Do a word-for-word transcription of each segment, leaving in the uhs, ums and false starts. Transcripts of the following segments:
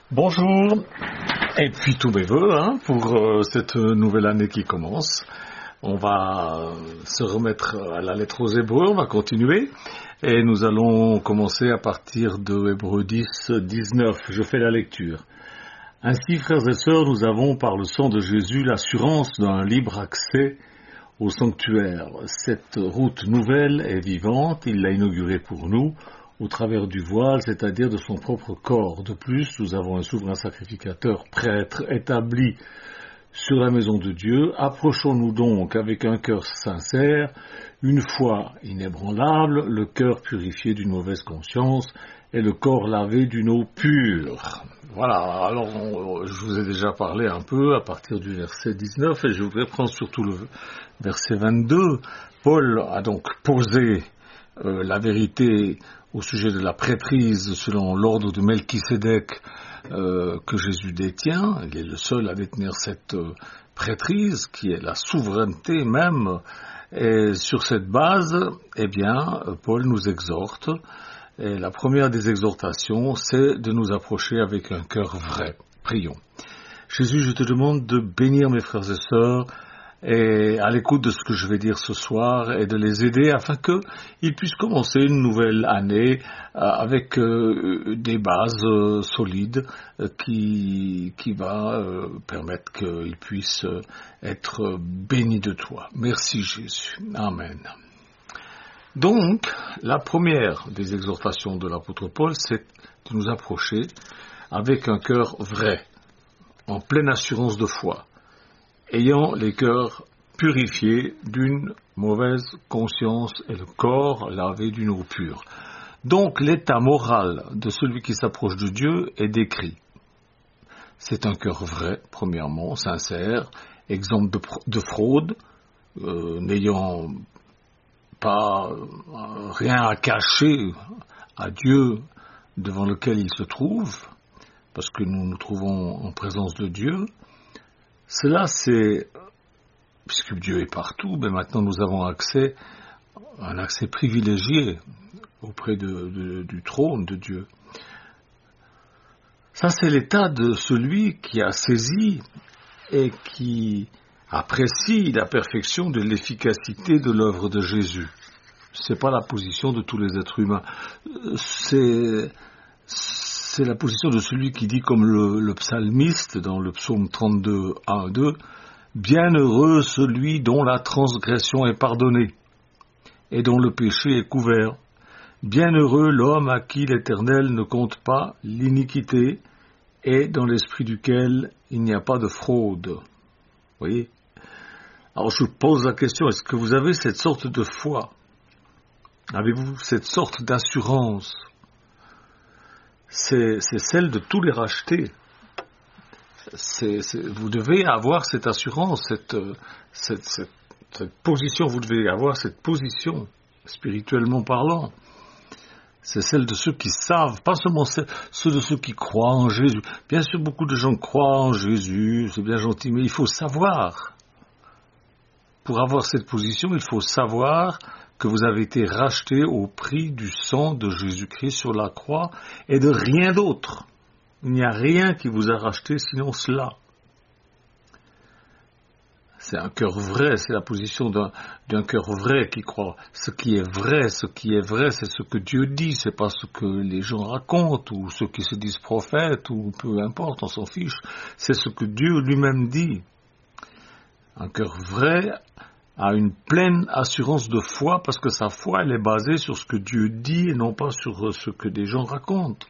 Bonjour, et puis tous mes voeux hein, pour euh, cette nouvelle année qui commence. On va euh, se remettre à la lettre aux Hébreux, on va continuer, et nous allons commencer à partir de Hébreux dix, dix-neuf. Je fais la lecture. Ainsi, frères et sœurs, nous avons par le sang de Jésus l'assurance d'un libre accès au sanctuaire. Cette route nouvelle est vivante, il l'a inaugurée pour nous, au travers du voile, c'est-à-dire de son propre corps. De plus, nous avons un souverain sacrificateur prêtre établi sur la maison de Dieu. Approchons-nous donc avec un cœur sincère, une foi inébranlable, le cœur purifié d'une mauvaise conscience et le corps lavé d'une eau pure. Voilà, alors on, je vous ai déjà parlé un peu à partir du verset dix-neuf et je voudrais prendre surtout le verset vingt-deux. Paul a donc posé euh, la vérité au sujet de la prêtrise selon l'ordre de Melchisédek euh, que Jésus détient. Il est le seul à détenir cette euh, prêtrise qui est la souveraineté même. Et sur cette base, eh bien, Paul nous exhorte. Et la première des exhortations, c'est de nous approcher avec un cœur vrai. Prions. Jésus, je te demande de bénir mes frères et sœurs et à l'écoute de ce que je vais dire ce soir et de les aider afin qu'ils puissent commencer une nouvelle année euh, avec euh, des bases euh, solides euh, qui, qui va euh, permettre qu'ils puissent euh, être bénis de toi. Merci Jésus. Amen. Donc, la première des exhortations de l'apôtre Paul, c'est de nous approcher avec un cœur vrai, en pleine assurance de foi, ayant les cœurs purifiés d'une mauvaise conscience et le corps lavé d'une eau pure. Donc, l'état moral de celui qui s'approche de Dieu est décrit. C'est un cœur vrai, premièrement, sincère, exempt de, de fraude, euh, n'ayant pas euh, rien à cacher à Dieu devant lequel il se trouve, parce que nous nous trouvons en présence de Dieu. Cela, c'est, puisque Dieu est partout, mais maintenant nous avons accès, un accès privilégié auprès de, de, du trône de Dieu. Ça, c'est l'état de celui qui a saisi et qui apprécie la perfection de l'efficacité de l'œuvre de Jésus. C'est pas la position de tous les êtres humains. C'est, c'est la position de celui qui dit comme le, le psalmiste dans le psaume trente-deux, un, deux, « Bienheureux celui dont la transgression est pardonnée et dont le péché est couvert. Bienheureux l'homme à qui l'Éternel ne compte pas l'iniquité et dans l'esprit duquel il n'y a pas de fraude. » Vous voyez ? Alors je vous pose la question, est-ce que vous avez cette sorte de foi ? Avez-vous cette sorte d'assurance ? C'est, c'est celle de tous les rachetés. C'est, c'est, vous devez avoir cette assurance, cette, cette, cette, cette position, vous devez avoir cette position, spirituellement parlant. C'est celle de ceux qui savent, pas seulement ceux de ceux qui croient en Jésus. Bien sûr, beaucoup de gens croient en Jésus, c'est bien gentil, mais il faut savoir. Pour avoir cette position, il faut savoir que vous avez été racheté au prix du sang de Jésus-Christ sur la croix et de rien d'autre. Il n'y a rien qui vous a racheté sinon cela. C'est un cœur vrai, c'est la position d'un, d'un cœur vrai qui croit. Ce qui est vrai, ce qui est vrai, c'est ce que Dieu dit, c'est pas ce que les gens racontent ou ceux qui se disent prophètes ou peu importe, on s'en fiche. C'est ce que Dieu lui-même dit. Un cœur vrai a une pleine assurance de foi parce que sa foi, elle est basée sur ce que Dieu dit et non pas sur ce que des gens racontent.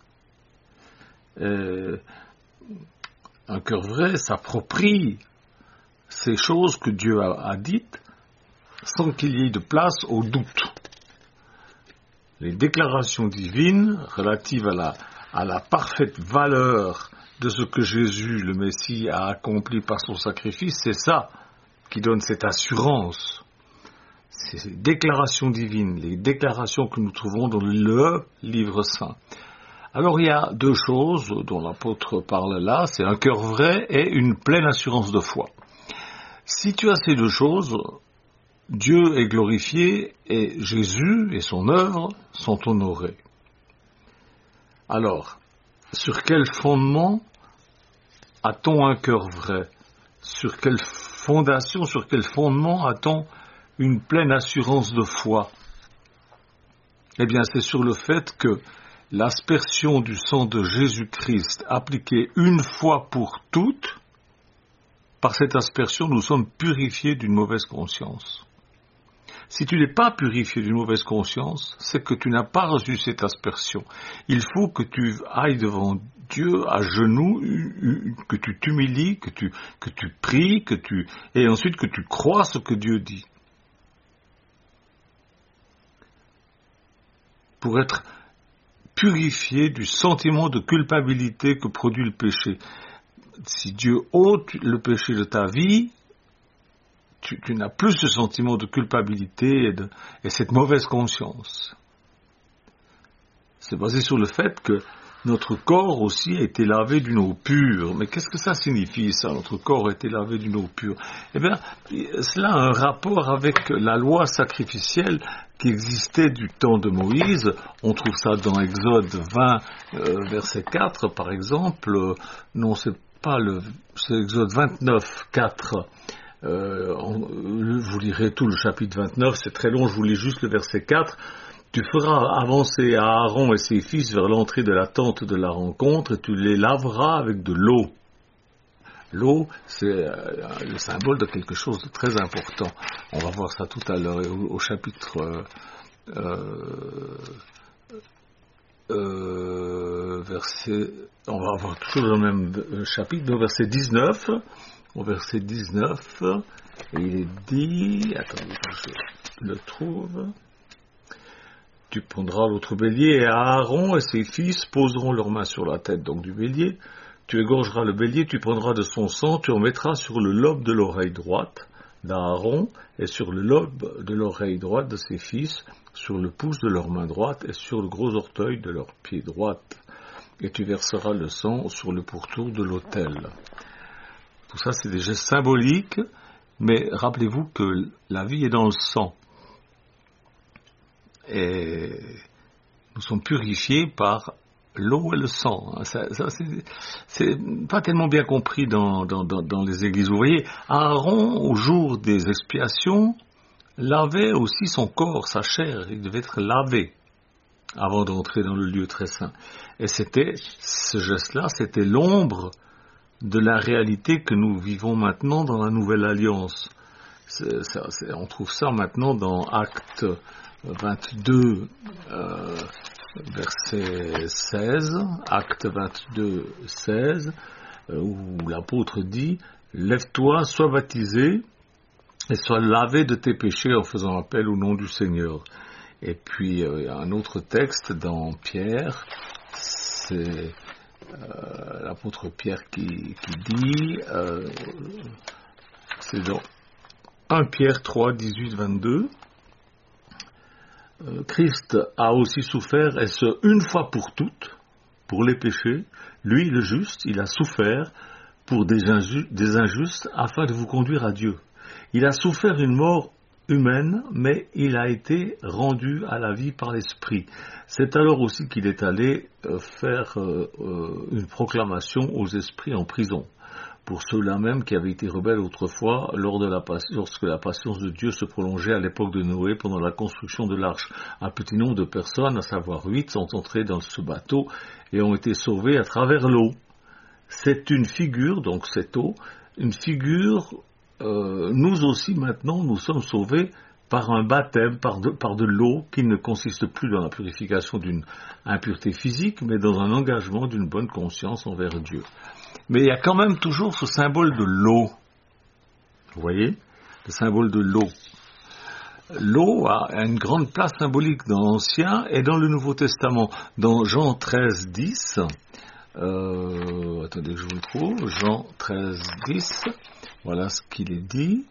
Euh, un cœur vrai s'approprie ces choses que Dieu a, a dites sans qu'il y ait de place au doute. Les déclarations divines relatives à la, à la parfaite valeur de ce que Jésus, le Messie, a accompli par son sacrifice, c'est ça qui donne cette assurance. C'est ces déclarations divines, les déclarations que nous trouvons dans le livre saint. Alors il y a deux choses dont l'apôtre parle là, c'est un cœur vrai et une pleine assurance de foi. Si tu as ces deux choses, Dieu est glorifié et Jésus et son œuvre sont honorés. Alors, sur quel fondement a-t-on un cœur vrai? Sur quelle fondation, sur quel fondement a-t-on une pleine assurance de foi? Eh bien, c'est sur le fait que l'aspersion du sang de Jésus-Christ appliquée une fois pour toutes, par cette aspersion, nous sommes purifiés d'une mauvaise conscience. Si tu n'es pas purifié d'une mauvaise conscience, c'est que tu n'as pas reçu cette aspersion. Il faut que tu ailles devant Dieu à genoux, que tu t'humilies, que tu, que tu pries, que tu, et ensuite que tu crois ce que Dieu dit. Pour être purifié du sentiment de culpabilité que produit le péché. Si Dieu ôte le péché de ta vie, tu, tu n'as plus ce sentiment de culpabilité et, de, et cette mauvaise conscience. C'est basé sur le fait que notre corps aussi a été lavé d'une eau pure. Mais qu'est-ce que ça signifie, ça? Notre corps a été lavé d'une eau pure. Eh bien, cela a un rapport avec la loi sacrificielle qui existait du temps de Moïse. On trouve ça dans Exode vingt, euh, verset quatre, par exemple. Euh, non, c'est pas le... c'est Exode vingt-neuf, quatre. Euh, on, vous lirez tout le chapitre vingt-neuf, c'est très long, je vous lis juste le verset quatre. Tu feras avancer Aaron et ses fils vers l'entrée de la tente de la rencontre et tu les laveras avec de l'eau. L'eau, c'est euh, le symbole de quelque chose de très important. On va voir ça tout à l'heure au, au chapitre euh, euh, euh, verset, on va voir toujours dans le même chapitre, au verset dix-neuf, au verset dix-neuf, et il est dit, attendez que je le trouve. Tu prendras l'autre bélier et Aaron et ses fils poseront leurs mains sur la tête donc du bélier. Tu égorgeras le bélier, tu prendras de son sang, tu en mettras sur le lobe de l'oreille droite d'Aaron et sur le lobe de l'oreille droite de ses fils, sur le pouce de leur main droite et sur le gros orteil de leur pied droite. Et tu verseras le sang sur le pourtour de l'autel. Tout ça, c'est des gestes symboliques, mais rappelez-vous que la vie est dans le sang. Et nous sommes purifiés par l'eau et le sang. Ça, ça c'est, c'est pas tellement bien compris dans, dans, dans, dans les églises. Vous voyez, Aaron, au jour des expiations, lavait aussi son corps, sa chair. Il devait être lavé avant d'entrer dans le lieu très saint. Et c'était, ce geste-là, c'était l'ombre de la réalité que nous vivons maintenant dans la Nouvelle Alliance. C'est, ça, c'est, on trouve ça maintenant dans Actes vingt-deux, euh, verset seize, Acte vingt-deux, seize, euh, où l'apôtre dit « Lève-toi, sois baptisé et sois lavé de tes péchés en faisant appel au nom du Seigneur. » Et puis, euh, il y a un autre texte dans Pierre, c'est euh, l'apôtre Pierre qui, qui dit, euh, c'est dans un Pierre trois, dix-huit, vingt-deux, Christ a aussi souffert, et ce, une fois pour toutes, pour les péchés. Lui, le juste, il a souffert pour des, inju- des injustes afin de vous conduire à Dieu. Il a souffert une mort humaine, mais il a été rendu à la vie par l'Esprit. C'est alors aussi qu'il est allé euh, faire euh, euh, une proclamation aux esprits en prison. Pour ceux-là même qui avaient été rebelles autrefois lors de la, lorsque la patience de Dieu se prolongeait à l'époque de Noé pendant la construction de l'arche. Un petit nombre de personnes, à savoir huit, sont entrées dans ce bateau et ont été sauvées à travers l'eau. C'est une figure, donc cette eau, une figure, euh, nous aussi maintenant, nous sommes sauvés par un baptême, par de, par de l'eau qui ne consiste plus dans la purification d'une impureté physique, mais dans un engagement d'une bonne conscience envers Dieu. Mais il y a quand même toujours ce symbole de l'eau. Vous voyez? Le symbole de l'eau. L'eau a une grande place symbolique dans l'Ancien et dans le Nouveau Testament. Dans Jean treize, dix, euh, attendez que je vous le trouve, Jean treize, dix, voilà ce qu'il est dit.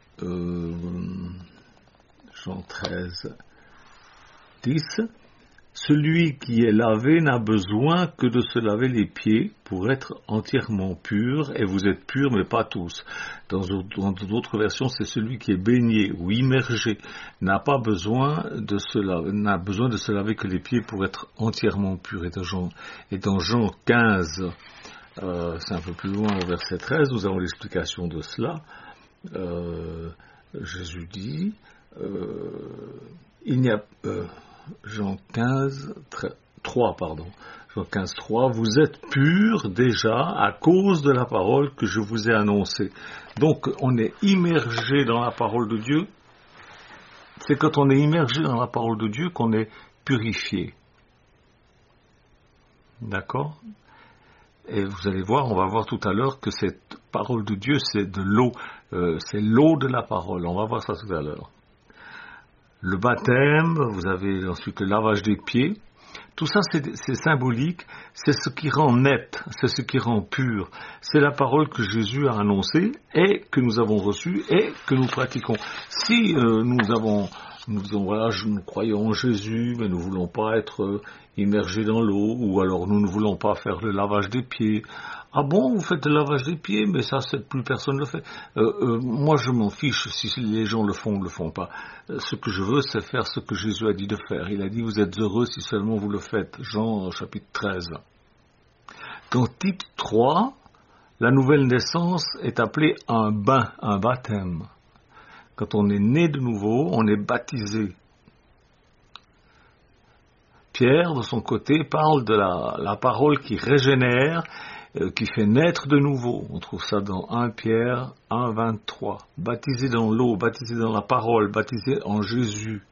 Euh, Jean treize, dix, Celui qui est lavé n'a besoin que de se laver les pieds pour être entièrement pur, et vous êtes purs, mais pas tous. Dans d'autres versions, c'est celui qui est baigné ou immergé n'a pas besoin de se laver, n'a besoin de se laver que les pieds pour être entièrement pur. Et dans Jean, et dans Jean quinze, euh, c'est un peu plus loin au verset treize, nous avons l'explication de cela. Euh, Jésus dit, euh, il n'y a... Euh, Jean quinze, trois, pardon. Jean quinze, trois, vous êtes purs déjà à cause de la parole que je vous ai annoncée. Donc, on est immergé dans la parole de Dieu. C'est quand on est immergé dans la parole de Dieu qu'on est purifié. D'accord ? Et vous allez voir, on va voir tout à l'heure que cette parole de Dieu, c'est de l'eau. Euh, c'est l'eau de la parole. On va voir ça tout à l'heure. Le baptême, vous avez ensuite le lavage des pieds. Tout ça, c'est, c'est symbolique, c'est ce qui rend net, c'est ce qui rend pur. C'est la parole que Jésus a annoncée et que nous avons reçue et que nous pratiquons. Si euh, nous avons, nous disons, voilà, nous croyons en Jésus, mais nous ne voulons pas être euh, immergés dans l'eau, ou alors nous ne voulons pas faire le lavage des pieds. Ah bon, vous faites le lavage des pieds, mais ça, c'est, plus personne ne le fait. Euh, euh, moi, je m'en fiche si les gens le font ou ne le font pas. Euh, ce que je veux, c'est faire ce que Jésus a dit de faire. Il a dit, vous êtes heureux si seulement vous le faites. Jean, chapitre treize. Dans Tite trois, la nouvelle naissance est appelée un bain, un baptême. Quand on est né de nouveau, on est baptisé. Pierre, de son côté, parle de la, la parole qui régénère, qui fait naître de nouveau. On trouve ça dans un Pierre un, vingt-trois. Baptisé dans l'eau, baptisé dans la parole, baptisé en Jésus.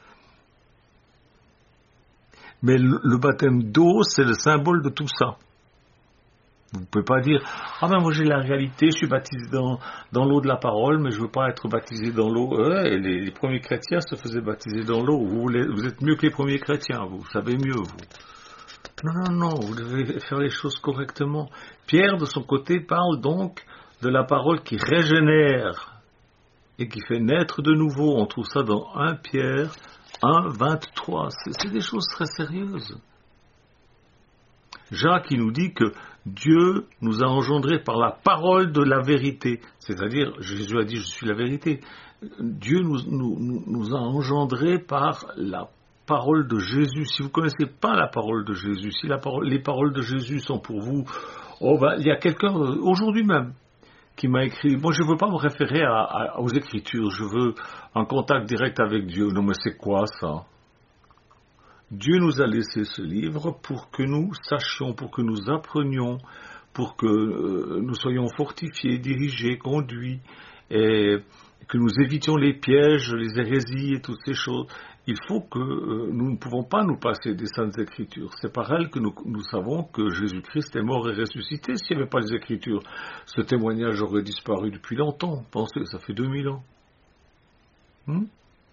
Mais le, le baptême d'eau, c'est le symbole de tout ça. Vous ne pouvez pas dire, ah ben moi j'ai la réalité, je suis baptisé dans, dans l'eau de la parole, mais je ne veux pas être baptisé dans l'eau. Euh, et les, les premiers chrétiens se faisaient baptiser dans l'eau. Vous, voulez, vous êtes mieux que les premiers chrétiens, vous savez mieux, vous. Non, non, non, vous devez faire les choses correctement. Pierre, de son côté, parle donc de la parole qui régénère et qui fait naître de nouveau. On trouve ça dans un Pierre un, vingt-trois. C'est, c'est des choses très sérieuses. Jacques, il nous dit que Dieu nous a engendrés par la parole de la vérité. C'est-à-dire, Jésus a dit, je suis la vérité. Dieu nous, nous, nous a engendrés par la parole de Jésus. Si vous ne connaissez pas la parole de Jésus, si la parole, les paroles de Jésus sont pour vous, oh ben, il y a quelqu'un, aujourd'hui même, qui m'a écrit, moi je ne veux pas me référer à, à, aux Écritures, je veux un contact direct avec Dieu. Non mais c'est quoi ça ? Dieu nous a laissé ce livre pour que nous sachions, pour que nous apprenions, pour que euh, nous soyons fortifiés, dirigés, conduits, et que nous évitions les pièges, les hérésies et toutes ces choses. Il faut que euh, nous ne pouvons pas nous passer des Saintes Écritures. C'est par elles que nous, nous savons que Jésus-Christ est mort et ressuscité. S'il n'y avait pas les Écritures, ce témoignage aurait disparu depuis longtemps. Pensez, ça fait deux mille ans. Hmm?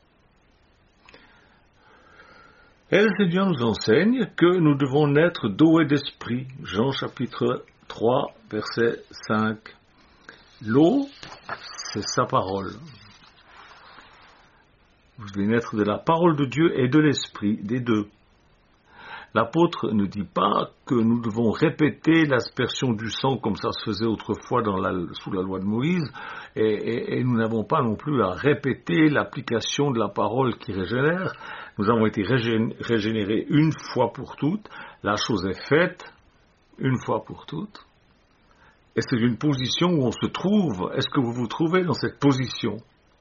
Et le Seigneur nous enseigne que nous devons naître d'eau et d'esprit. Jean chapitre trois, verset cinq. L'eau, c'est sa parole. Vous devez naître de la parole de Dieu et de l'esprit, des deux. L'apôtre ne dit pas que nous devons répéter l'aspersion du sang comme ça se faisait autrefois dans la, sous la loi de Moïse, et, et, et nous n'avons pas non plus à répéter l'application de la parole qui régénère. Nous avons été régénérés une fois pour toutes, la chose est faite une fois pour toutes, et c'est une position où on se trouve. Est-ce que vous vous trouvez dans cette position ?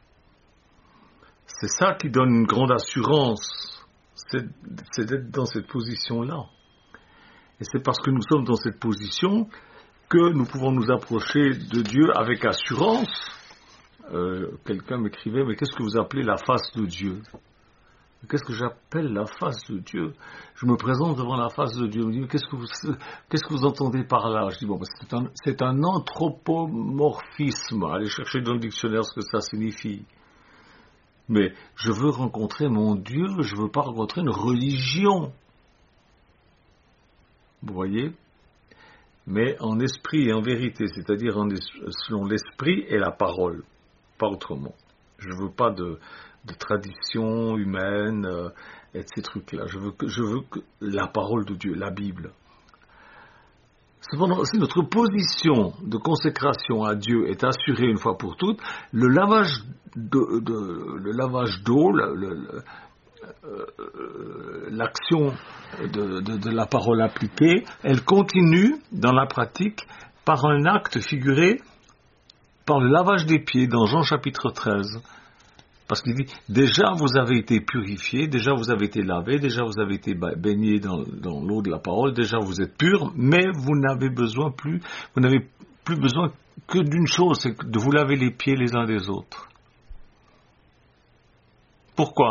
C'est ça qui donne une grande assurance, c'est, c'est d'être dans cette position-là. Et c'est parce que nous sommes dans cette position que nous pouvons nous approcher de Dieu avec assurance. Euh, quelqu'un m'écrivait, mais qu'est-ce que vous appelez la face de Dieu ? Qu'est-ce que j'appelle la face de Dieu ? Je me présente devant la face de Dieu. Je me dis, mais qu'est-ce que vous, qu'est-ce que vous entendez par là ? Je dis, bon, ben c'est, un, c'est un anthropomorphisme. Allez chercher dans le dictionnaire ce que ça signifie. Mais je veux rencontrer mon Dieu, je ne veux pas rencontrer une religion. Vous voyez ? Mais en esprit et en vérité, c'est-à-dire en, selon l'esprit et la parole, pas autrement. Je ne veux pas de, de tradition humaine, euh, et de ces trucs-là. Je veux que, je veux que la parole de Dieu, la Bible. Cependant, si notre position de consécration à Dieu est assurée une fois pour toutes, le lavage de, de, le lavage d'eau, le, le, euh, l'action de, de, de la parole appliquée, elle continue dans la pratique par un acte figuré par le lavage des pieds dans Jean chapitre treize. Parce qu'il dit, déjà vous avez été purifiés, déjà vous avez été lavés, déjà vous avez été baignés dans, dans l'eau de la parole, déjà vous êtes purs, mais vous n'avez besoin plus, vous n'avez plus besoin que d'une chose, c'est de vous laver les pieds les uns des autres. Pourquoi ?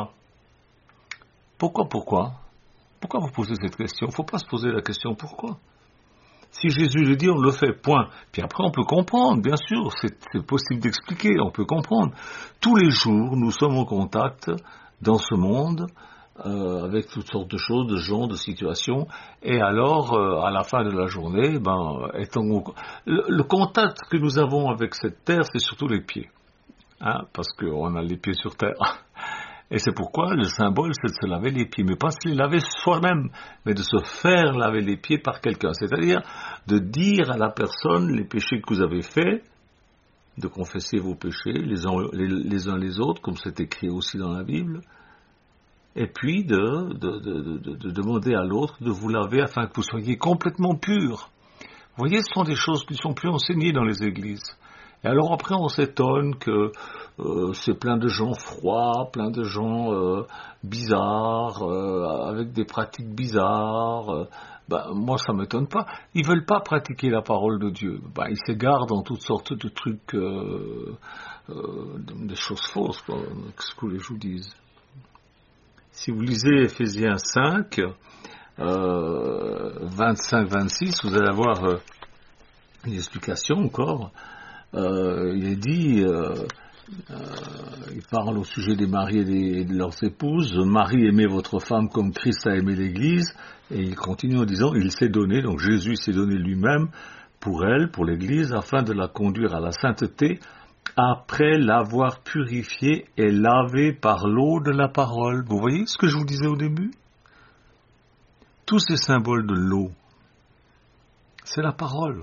Pourquoi, pourquoi ? Pourquoi vous posez cette question ? Il ne faut pas se poser la question pourquoi. Si Jésus le dit, on le fait, point. Puis après, on peut comprendre, bien sûr, c'est, c'est possible d'expliquer, on peut comprendre. Tous les jours, nous sommes en contact dans ce monde euh, avec toutes sortes de choses, de gens, de situations, et alors, euh, à la fin de la journée, ben, étant, le, le contact que nous avons avec cette terre, c'est surtout les pieds, hein, parce qu'on a les pieds sur terre. Et c'est pourquoi le symbole, c'est de se laver les pieds, mais pas se les laver soi-même, mais de se faire laver les pieds par quelqu'un. C'est-à-dire de dire à la personne les péchés que vous avez faits, de confesser vos péchés les uns les, les, uns les autres, comme c'est écrit aussi dans la Bible, et puis de, de, de, de, de demander à l'autre de vous laver afin que vous soyez complètement purs. Vous voyez, ce sont des choses qui ne sont plus enseignées dans les églises. Et alors après, on s'étonne que euh, c'est plein de gens froids, plein de gens euh, bizarres, euh, avec des pratiques bizarres. Euh, ben, moi, ça ne m'étonne pas. Ils ne veulent pas pratiquer la parole de Dieu. Ben, ils s'égarent dans toutes sortes de trucs, euh, euh, des choses fausses, quoi, ce que les gens disent. Si vous lisez Éphésiens cinq, euh, vingt-cinq vingt-six, vous allez avoir euh, une explication encore. Euh, il est dit, euh, euh, il parle au sujet des maris et, des, et de leurs épouses. Marie, aimez votre femme comme Christ a aimé l'Église. Et il continue en disant, il s'est donné, donc Jésus s'est donné lui-même pour elle, pour l'Église, afin de la conduire à la sainteté, après l'avoir purifiée et lavée par l'eau de la parole. Vous voyez ce que je vous disais au début ? Tous ces symboles de l'eau, c'est la parole.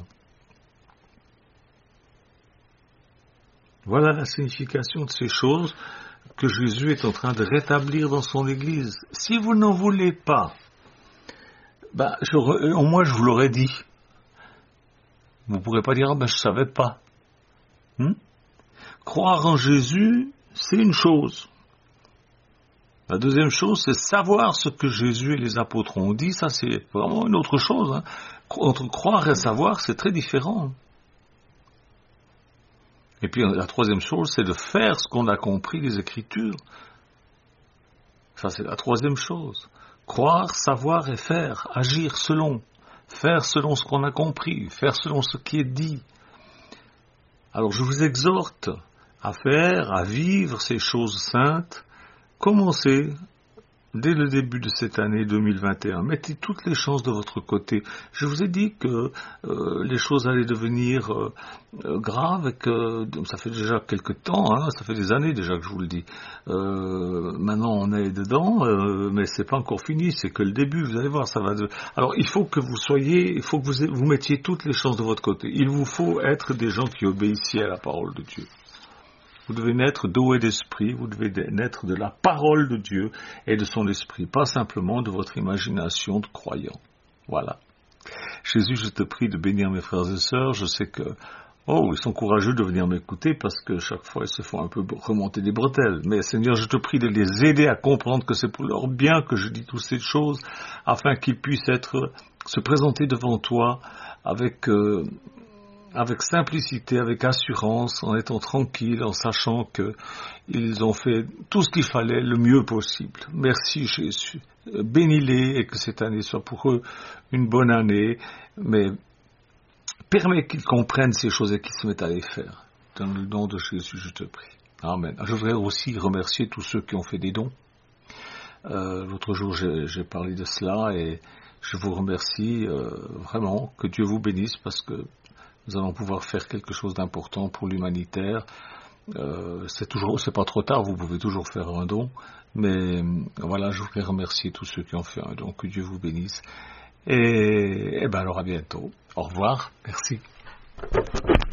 Voilà la signification de ces choses que Jésus est en train de rétablir dans son Église. Si vous n'en voulez pas, ben, je, au moins je vous l'aurais dit. Vous ne pourrez pas dire, ah ben je ne savais pas. Hmm? Croire en Jésus, c'est une chose. La deuxième chose, c'est savoir ce que Jésus et les apôtres ont dit. Ça, c'est vraiment une autre chose. Hein. Entre croire et savoir, c'est très différent. Et puis la troisième chose, c'est de faire ce qu'on a compris des Écritures. Ça, c'est la troisième chose. Croire, savoir et faire, agir selon, faire selon ce qu'on a compris, faire selon ce qui est dit. Alors je vous exhorte à faire, à vivre ces choses saintes. Commencez dès le début de cette année deux mille vingt et un. Mettez toutes les chances de votre côté. Je vous ai dit que euh, les choses allaient devenir euh, euh, graves et que ça fait déjà quelques temps, hein, ça fait des années déjà que je vous le dis. Euh, maintenant on est dedans, euh, mais c'est pas encore fini, c'est que le début. Vous allez voir, ça va. De... Alors il faut que vous soyez, il faut que vous, vous mettiez toutes les chances de votre côté. Il vous faut être des gens qui obéissent à la parole de Dieu. Vous devez naître d'eau et d'esprit, vous devez naître de la parole de Dieu et de son esprit, pas simplement de votre imagination de croyant. Voilà. Jésus, je te prie de bénir mes frères et sœurs. Je sais que, oh, ils sont courageux de venir m'écouter parce que chaque fois ils se font un peu remonter des bretelles. Mais Seigneur, je te prie de les aider à comprendre que c'est pour leur bien que je dis toutes ces choses, afin qu'ils puissent être, se présenter devant toi avec... Euh, avec simplicité, avec assurance, en étant tranquille, en sachant qu'ils ont fait tout ce qu'il fallait le mieux possible. Merci Jésus. Bénis-les et que cette année soit pour eux une bonne année, mais permets qu'ils comprennent ces choses et qu'ils se mettent à les faire. Dans le nom de Jésus, je te prie. Amen. Je voudrais aussi remercier tous ceux qui ont fait des dons. Euh, l'autre jour, j'ai, j'ai parlé de cela et je vous remercie euh, vraiment. Que Dieu vous bénisse parce que nous allons pouvoir faire quelque chose d'important pour l'humanitaire Euh, c'est toujours, c'est pas trop tard, vous pouvez toujours faire un don. Mais euh, voilà, je voulais remercier tous ceux qui ont fait un don. Que Dieu vous bénisse. Et, et ben alors à bientôt. Au revoir. Merci.